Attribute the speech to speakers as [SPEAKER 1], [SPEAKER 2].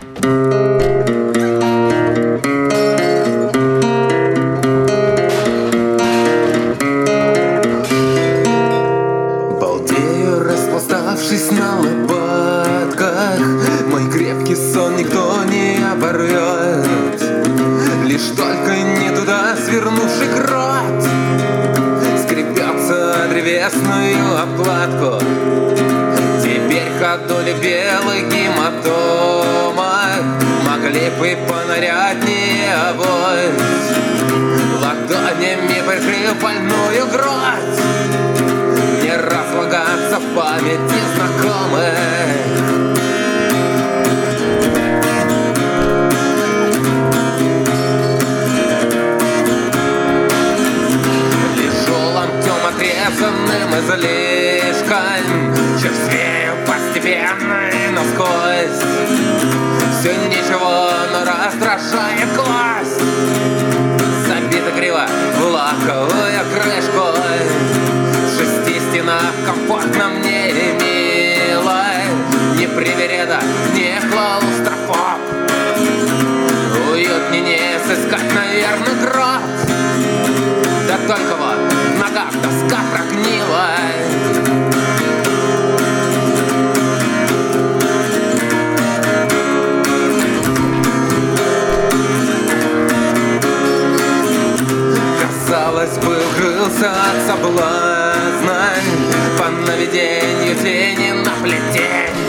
[SPEAKER 1] Балдею, распластавшись на лопатках, мой крепкий сон никто не оборвет. Лишь только не туда свернувший крот скребется о древесную обкладку. Теперь ходули белых гематомах могли бы понаряднее авось, ладонями прикрыв больную грудь, не разлагаться в памяти знакомых. Лежу ломтем отрезанным излишком, черствею постепенно и насквозь. Все ничего, но раздражает глаз. Забита криво в лаковую крышку, в 6 стенах комфортно мне и мило. Ни привереда, ни клаустрофоб, уют мне не сыскать, наверное, гроб. Да только вот в ногах тоска прогнила. Казалось бы, укрылся от соблазна, по наведению тени на плетень.